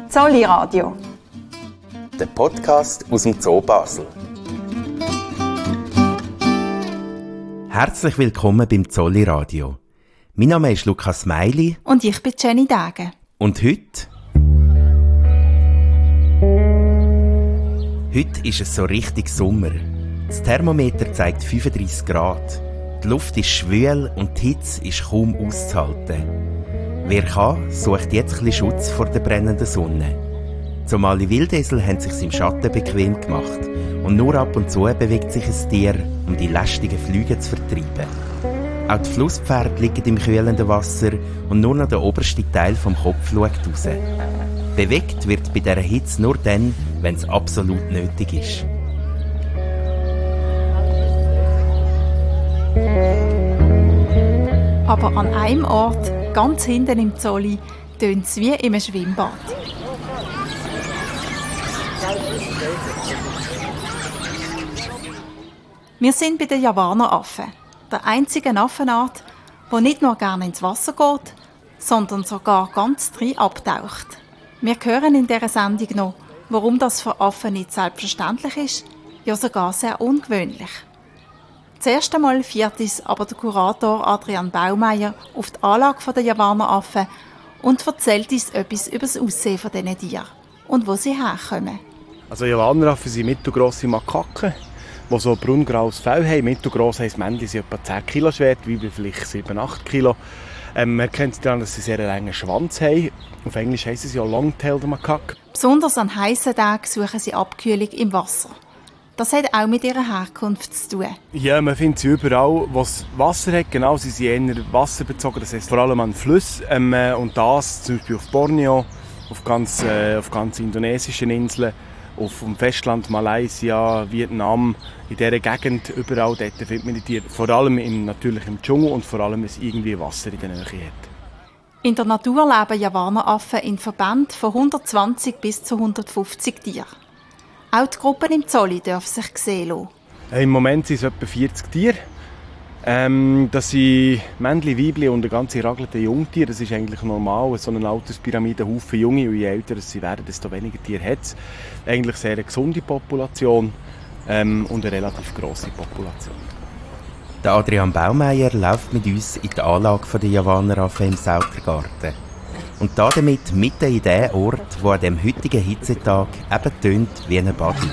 Zolli Radio. Der Podcast aus dem Zoo Basel. Herzlich willkommen beim Zolli Radio. Mein Name ist Lukas Meili. Und ich bin Jenny Dage. Und heute ist es so richtig Sommer. Das Thermometer zeigt 35 Grad. Die Luft ist schwül und die Hitze ist kaum auszuhalten. Wer kann, sucht jetzt ein bisschen Schutz vor der brennenden Sonne. Die Somali Wildesel haben sich im Schatten bequem gemacht und nur ab und zu bewegt sich ein Tier, um die lästigen Flüge zu vertreiben. Auch die Flusspferde liegen im kühlenden Wasser und nur noch der oberste Teil vom Kopf schaut raus. Bewegt wird bei dieser Hitze nur dann, wenn es absolut nötig ist. Aber an einem Ort, ganz hinten im Zolli, tönt es wie in einem Schwimmbad. Wir sind bei den Javaneraffen, der einzigen Affenart, die nicht nur gerne ins Wasser geht, sondern sogar ganz drin abtaucht. Wir hören in dieser Sendung noch, warum das für Affen nicht selbstverständlich ist, ja sogar sehr ungewöhnlich. Zuerst einmal fährt uns aber der Kurator Adrian Baumeier auf die Anlage der Javaneraffen und erzählt uns etwas über das Aussehen von diesen Tieren und wo sie herkommen. Also Javaneraffen sind mittelgrosse Makaken, die so braungraues Fell haben. Mittelgross heisst, Männchen sind etwa 10 Kilo schwer, die Weibchen vielleicht 7-8 Kilo. Man kennt sie daran, dass sie einen sehr langen Schwanz haben. Auf Englisch heisst es ja Long-Tailed Macaque. Besonders an heissen Tagen suchen sie Abkühlung im Wasser. Das hat auch mit ihrer Herkunft zu tun. Ja, man findet sie überall, wo es Wasser hat. Genau, sie sind eher wasserbezogen. Das heisst vor allem an Flüssen. Und das zum Beispiel auf Borneo, auf ganz indonesischen Inseln, auf dem Festland Malaysia, Vietnam, in dieser Gegend, überall dort findet man die Tiere. Vor allem natürlich im Dschungel und vor allem, wenn es irgendwie Wasser in der Nähe hat. In der Natur leben Javaneraffen in Verbänden von 120 bis zu 150 Tieren. Auch die Gruppen im Zolli dürfen sich sehen lassen. Im Moment sind es etwa 40 Tiere. Das sind Männchen, Weibchen und eine ganze Ragelte Jungtiere. Das ist eigentlich normal. So eine Alterspyramide, Haufen Junge. Und je älter sie werden, desto weniger Tiere hat es. Eigentlich sehr eine gesunde Population und eine relativ grosse Population. Der Adrian Baumeier läuft mit uns in die Anlage der Javaneraffen im Sautergarten. Und damit mitten in dem Ort, wo an dem heutigen Hitzetag eben tönt wie ein Badi.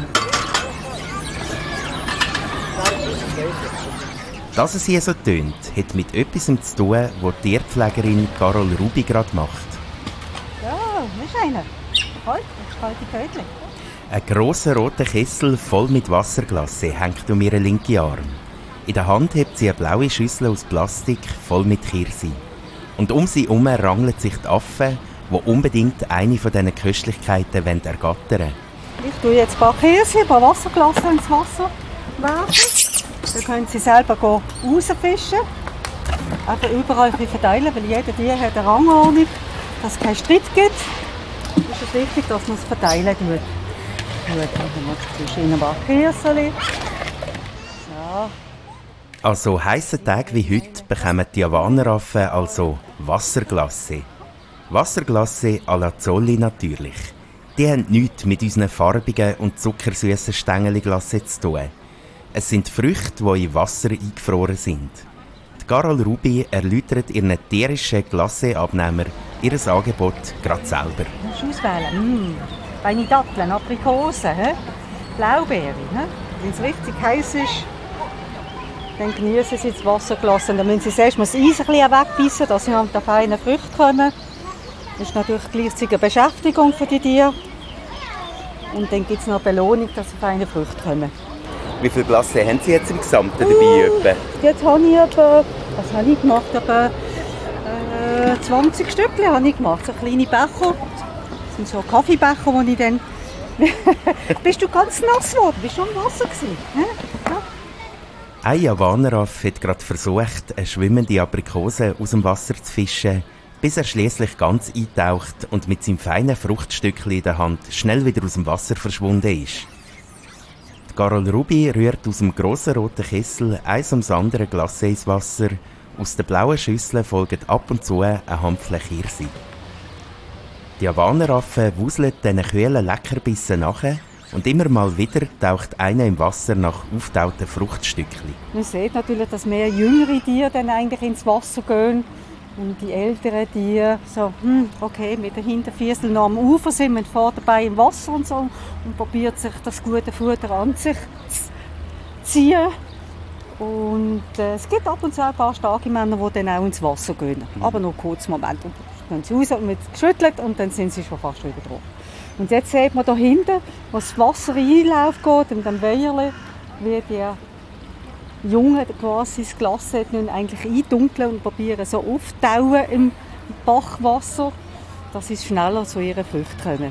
Dass es hier so tönt, hat mit etwas zu tun, was die Tierpflegerin Carol Rubi gerade macht. Ja, das ist einer. Kalte Ködli. Ein grosser roter Kessel voll mit Wasserglasse hängt um ihren linken Arm. In der Hand hat sie eine blaue Schüssel aus Plastik voll mit Kirsi. Und um sie herum rangeln sich die Affen, die unbedingt eine von diesen Köstlichkeiten ergattern wollen. Ich tue jetzt ein paar Kirsi, ein paar Wasserglasse ins Wasser werfen. Dann können sie selber rausfischen. Einfach überall verteilen, weil jeder Tier hat eine Rangordnung, dass es keinen Streit gibt. Es ist wichtig, dass man es verteilen tut. Gut, dann zwischen ein paar Kirsi. So. An so heissen Tagen wie heute bekommen die Javaneraffen also Wasserglasse. Wasserglasse à la Zolli natürlich. Die haben nichts mit unseren farbigen und zuckersüßen Stängeli-Glasse zu tun. Es sind Früchte, die in Wasser eingefroren sind. Die Carol Rubi erläutert ihren tierischen Glaceabnehmer ihr Angebot gerade selber. Du musst auswählen. Feine Datteln, Aprikosen, Blaubeere. Wenn es richtig heiß ist, dann genießen sie das Wasserglas. Und dann müssen sie erst mal das Eis ein bisschen wegbeissen, dass sie an die feinen Früchte kommen. Das ist natürlich gleichzeitig eine Beschäftigung für die Tiere. Und dann gibt es noch eine Belohnung, dass sie feine Früchte kommen. Wie viele Glasse haben Sie jetzt im Gesamten dabei? Jetzt habe ich etwa, was habe ich gemacht? Etwa 20 Stückchen habe ich gemacht, so kleine Becher. Das sind so Kaffeebecher, die ich dann... Bist du ganz nass geworden? Bist du im Wasser gewesen? Ja. Ein Javaneraff hat gerade versucht, eine schwimmende Aprikose aus dem Wasser zu fischen, bis er schließlich ganz eintaucht und mit seinem feinen Fruchtstückchen in der Hand schnell wieder aus dem Wasser verschwunden ist. Die Carol Rubi rührt aus dem grossen roten Kessel eins ums andere Glasse ins Wasser. Aus der blauen Schüssel folgt ab und zu eine Handvoll Kirsi. Die Javaneraffen wuseln diesen kühlen Leckerbissen nach und immer mal wieder taucht einer im Wasser nach auftauten Fruchtstückchen. Man sieht natürlich, dass mehr jüngere Tiere dann eigentlich ins Wasser gehen und die älteren Tiere so, okay, mit den Hinterfüßen noch am Ufer sind, mit vor dabei im Wasser und so und probiert sich das gute Futter an sich zu ziehen. Und es gibt ab und zu ein paar starke Männer, die dann auch ins Wasser gehen. Aber nur einen kurzen Moment. Und dann gehen sie raus und wird geschüttelt und dann sind sie schon fast wieder drauf. Und jetzt sieht man da hinten, wo das Wasser einläuft geht, in dem Weiherle, wie die Jungen quasi das Glas eigentlich eindunkeln und probieren so aufzutauen im Bachwasser, dass sie schneller zu ihren Früchten kommen.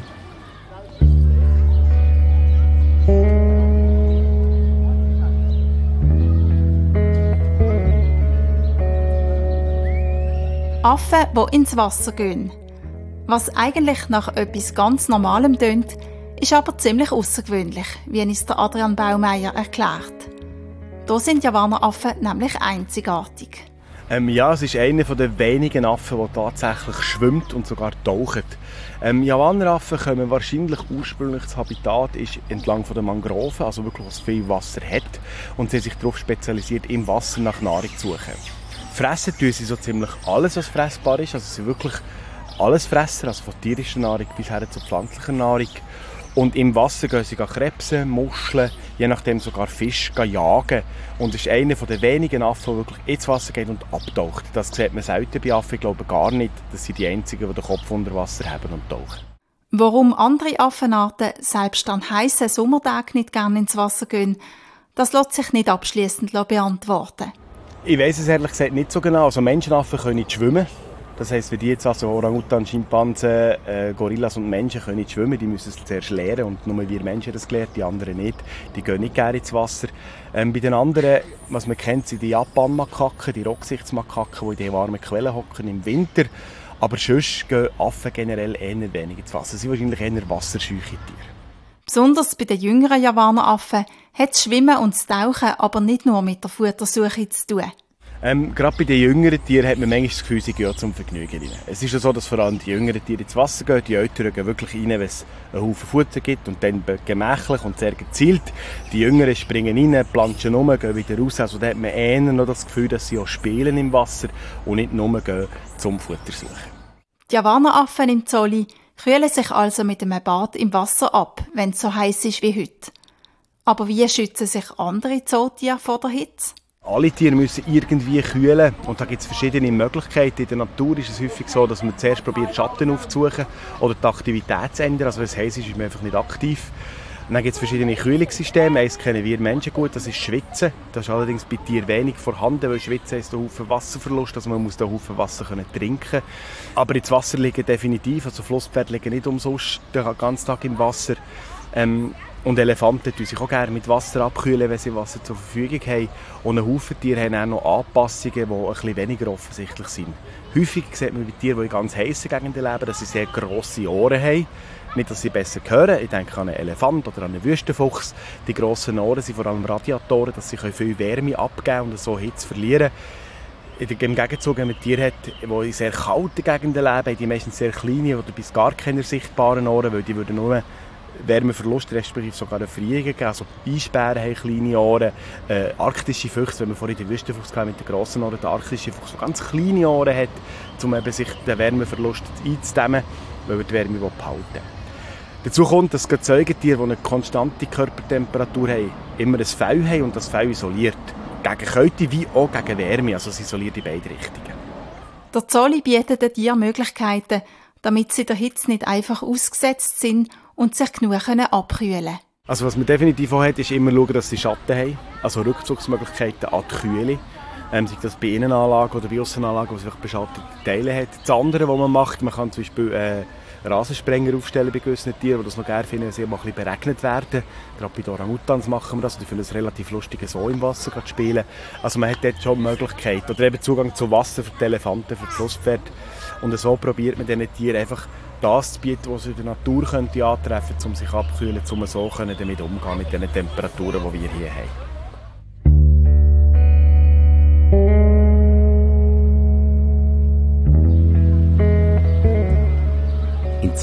Affen, die ins Wasser gehen. Was eigentlich nach etwas ganz Normalem tönt, ist aber ziemlich außergewöhnlich, wie uns der Adrian Baumeier erklärt. Hier sind Javaneraffen nämlich einzigartig. Ja, es ist einer der wenigen Affen, der tatsächlich schwimmt und sogar taucht. Javaneraffen kommen wahrscheinlich ursprünglich, das Habitat ist entlang der Mangroven, also wirklich, was viel Wasser hat, und sie haben sich darauf spezialisiert, im Wasser nach Nahrung zu suchen. Fressen tun sie so ziemlich alles, was fressbar ist, also sie sind wirklich alles Fresser, also von tierischer Nahrung bis her zu pflanzlicher Nahrung. Und im Wasser gehen sie Krebse, Muscheln, je nachdem sogar Fisch jagen. Und es ist einer der wenigen Affen, der wirklich ins Wasser geht und abtaucht. Das sieht man selten bei Affen, ich glaube gar nicht. Das sind die einzigen, die den Kopf unter Wasser haben und tauchen. Warum andere Affenarten selbst an heissen Sommertagen nicht gerne ins Wasser gehen, das lässt sich nicht abschliessend beantworten. Ich weiss es ehrlich gesagt nicht so genau. Also Menschenaffen können nicht schwimmen. Das heisst, wenn die jetzt also Orang-Utan, Schimpansen, Gorillas und Menschen können nicht schwimmen, die müssen es zuerst lernen und nur wir Menschen das gelernt, die anderen nicht. Die gehen nicht gerne ins Wasser. Bei den anderen, was man kennt, sind die Japan-Makaken, die Rocksichtsmakaken, die in den warmen Quellen hocken im Winter. Aber sonst gehen Affen generell eher wenig ins Wasser. Sie sind wahrscheinlich eher wasserscheuche Tiere. Besonders bei den jüngeren Javaneraffen hat das Schwimmen und das Tauchen aber nicht nur mit der Futtersuche zu tun. Gerade bei den jüngeren Tieren hat man manchmal das Gefühl, sie gehen zum Vergnügen rein. Es ist ja so, dass vor allem die jüngeren Tiere ins Wasser gehen. Die Älteren gehen wirklich rein, wenn es einen Haufen Futter gibt und dann gemächlich und sehr gezielt. Die Jüngeren springen rein, planschen rum, gehen wieder raus. Also da hat man eher noch das Gefühl, dass sie auch spielen im Wasser und nicht nur gehen zum Futter suchen. Die Javaneraffen im Zolli kühlen sich also mit einem Bad im Wasser ab, wenn es so heiß ist wie heute. Aber wie schützen sich andere Zootiere vor der Hitze? Alle Tiere müssen irgendwie kühlen und da gibt es verschiedene Möglichkeiten. In der Natur ist es häufig so, dass man zuerst probiert, Schatten aufzusuchen oder die Aktivität zu ändern. Also wenn es heiß ist, ist man einfach nicht aktiv. Und dann gibt es verschiedene Kühlungssysteme. Eines kennen wir Menschen gut, das ist Schwitzen. Das ist allerdings bei Tieren wenig vorhanden, weil Schwitzen ist ein Haufen Wasserverlust, also man muss den Haufen Wasser trinken können. Aber ins Wasser liegen definitiv, also Flusspferde liegen nicht umsonst den ganzen Tag im Wasser. Und Elefanten tun sich auch gerne mit Wasser abkühlen, wenn sie Wasser zur Verfügung haben. Und ein Haufen Tiere haben auch noch Anpassungen, die ein bisschen weniger offensichtlich sind. Häufig sieht man bei Tieren, die in ganz heissen Gegenden leben, dass sie sehr grosse Ohren haben. Nicht, dass sie besser hören. Ich denke an einen Elefant oder an einen Wüstenfuchs. Die grossen Ohren sind vor allem Radiatoren, dass sie viel Wärme abgeben und so Hitze verlieren. Im Gegenzug, wenn man Tiere hat, die in sehr kalten Gegenden leben, haben die meistens sehr kleine oder bis gar keine sichtbaren Ohren, weil die würden nur Wärmeverlust, respektive sogar eine Frierung geben. Also Eisbären haben kleine Ohren, arktische Füchse, wenn man vorhin den Wüstenfuchs mit den grossen Ohren, der arktische Fuchs, der ganz kleine Ohren hat, um eben sich den Wärmeverlust einzudämmen, weil er die Wärme behalten will. Dazu kommt, dass Säugetiere, die eine konstante Körpertemperatur haben, immer ein Fell haben und das Fell isoliert. Gegen Kälte wie auch gegen Wärme, also es isoliert in beide Richtungen. Der Zolli bietet den Tieren Möglichkeiten, damit sie der Hitze nicht einfach ausgesetzt sind und sich genug abkühlen können. Also was man definitiv auch hat, ist immer schauen, dass sie Schatten haben, also Rückzugsmöglichkeiten an die Kühle. Sei das bei Innenanlagen oder bei Aussenanlagen, wo es beschattete Teile hat. Das andere, was man macht, man kann zum Beispiel Rasensprenger aufstellen bei gewissen Tieren, die das noch gerne finden, wenn sie mal ein bisschen beregnet werden. Gerade bei den Orang-Utans machen wir das. Die finden es relativ lustig, so im Wasser zu spielen. Also man hat dort schon Möglichkeiten. Oder eben Zugang zu Wasser für die Elefanten, für die Flusspferde. Und so probiert man diesen Tieren einfach das zu bieten, was sie in der Natur könnte antreffen könnte, um sich abzukühlen, um so damit umzugehen mit den Temperaturen, die wir hier haben.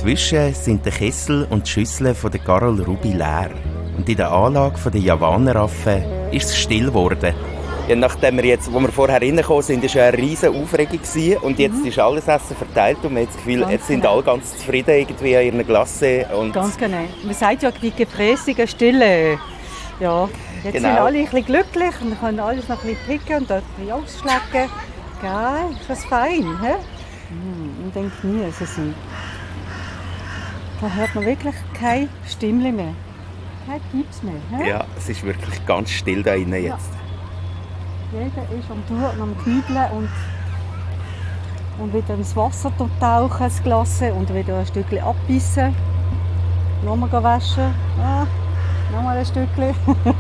Inzwischen sind der Kessel und die Schüsseln von der Carol Ruby leer. Und in der Anlage der Javaneraffen ist es still geworden. Ja, nachdem wir jetzt, wo wir vorher reingekommen sind, war ja eine riesige Aufregung gewesen. Und jetzt ist alles Essen verteilt und man hat das Gefühl, jetzt sind alle ganz zufrieden irgendwie an ihren Glasse. Und ganz genau. Man sagt ja, die gefräßige Stille. Ja, jetzt sind alle ein bisschen glücklich und können alles noch ein bisschen picken und dort ein bisschen ausschlecken. Geil, ist das fein, hä? Man denkt nie, es ist ein. Da hört man wirklich kein Stimmchen mehr. Kein Pieps mehr. Hä? Ja, es ist wirklich ganz still da drinnen jetzt. Jeder ist am Tun und am Knüdeln und wieder ins Wasser tauchen, das Glas, und wieder ein Stückchen abbissen. Nochmal waschen. Nochmal ein Stückchen.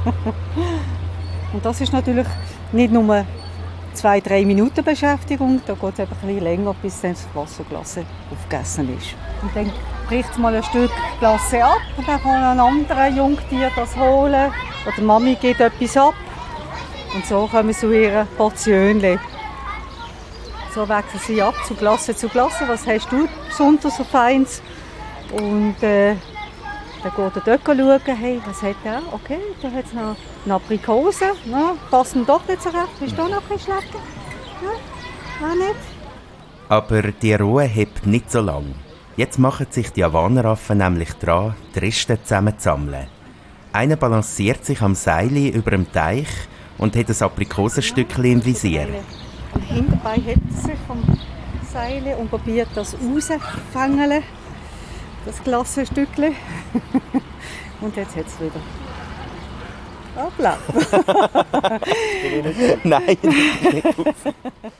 Und das ist natürlich nicht nur 2-3 Minuten Beschäftigung, da geht es ein bisschen länger, bis dann das Wasserglas aufgegessen ist. Und dann bricht mal ein Stück Glas ab und dann kann ein anderer Jungtier das holen. Oder die Mami gibt etwas ab. Und so kommen sie zu ihren Portionen. So wechseln sie ab zu Glas zu Glas. Was hast du besonders so Feins? Und dann geht der schauen, hey, was hat der? Okay, da hat es noch eine Aprikose. Ja, passt mir doch nicht so recht. Willst du noch ein bisschen schlecken? Ja, auch nicht. Aber die Ruhe hebt nicht so lang. Jetzt machen sich die Javaneraffen nämlich dran, die Reste zusammenzusammeln. Einer balanciert sich am Seil über dem Teich und hat ein Aprikosenstückchen im Visier. Und hinterbei hebt er sich vom Seil und probiert das rauszufangen, das Glasstückchen. Und jetzt hat es wieder. Hoppla! Nein, nicht auf.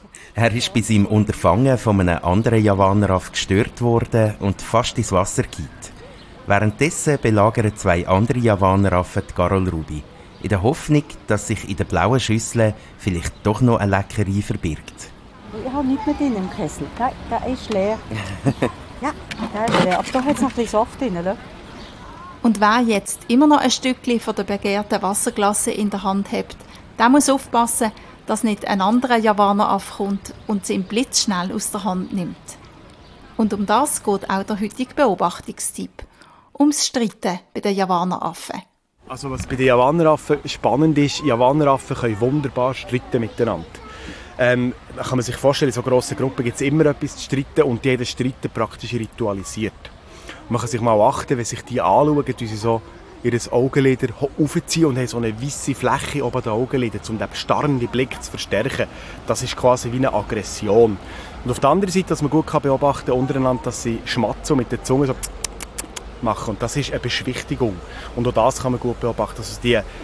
Er ist bei seinem Unterfangen von einem anderen Javaneraff gestört worden und fast ins Wasser gekippt. Währenddessen belagern 2 andere Javaneraffen die Carol Ruby, in der Hoffnung, dass sich in der blauen Schüssel vielleicht doch noch eine Leckerei verbirgt. Ich habe nichts mehr drin im Kessel. Der ist leer. Ja, der ist leer. Aber da hat es noch ein bisschen Saft drin. Oder? Und wer jetzt immer noch ein Stückchen von der begehrten Wasserglasse in der Hand hat, der muss aufpassen, dass nicht ein anderer Javaneraff kommt und sie ihm blitzschnell aus der Hand nimmt. Und um das geht auch der heutige Beobachtungstipp. Ums Streiten bei den Javaneraffen. Also was bei den Javaneraffen spannend ist, Javaneraffen können wunderbar streiten miteinander. Kann man sich vorstellen, in so grossen Gruppen gibt es immer etwas zu streiten und jeder Streiten praktisch ritualisiert. Man kann sich mal achten, wenn sich die anschauen, wie sie so ihr Augenlider aufziehen und haben so eine weisse Fläche oben der Augenlider, um den starrenden Blick zu verstärken. Das ist quasi wie eine Aggression. Und auf der anderen Seite, dass man gut beobachten kann, untereinander, dass sie schmatzen und mit der Zunge so machen. Und das ist eine Beschwichtigung. Und auch das kann man gut beobachten. Also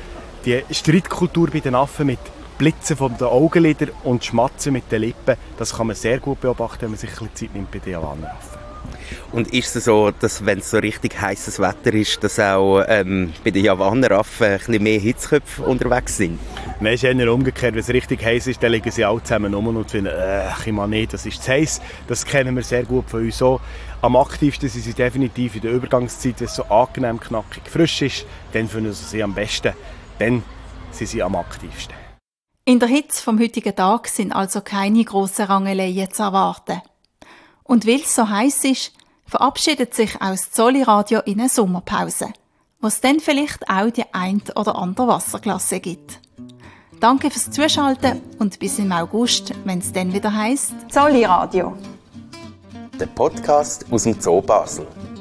die Streitkultur bei den Affen mit Blitzen von den Augenlidern und Schmatzen mit den Lippen, das kann man sehr gut beobachten, wenn man sich ein bisschen Zeit nimmt bei den Javaneraffen. Und ist es so, dass wenn es so richtig heißes Wetter ist, dass auch bei den Javaneraffen ein bisschen mehr Hitzköpfe unterwegs sind? Nein, es ist eher umgekehrt. Wenn es richtig heiß ist, dann liegen sie alle zusammen rum und finden, ich mag nicht, das ist zu heiß. Das kennen wir sehr gut von uns so. Am aktivsten sind sie definitiv in der Übergangszeit, wenn es so angenehm, knackig, frisch ist. Dann finden sie am besten. Dann sind sie am aktivsten. In der Hitze vom heutigen Tag sind also keine grossen Rangeleien zu erwarten. Und weil es so heiß ist, verabschiedet sich auch das Zolli-Radio in eine Sommerpause, wo es dann vielleicht auch die ein oder andere Wasserglasse gibt. Danke fürs Zuschalten und bis im August, wenn es dann wieder heisst Zolli-Radio. Der Podcast aus dem Zoo Basel.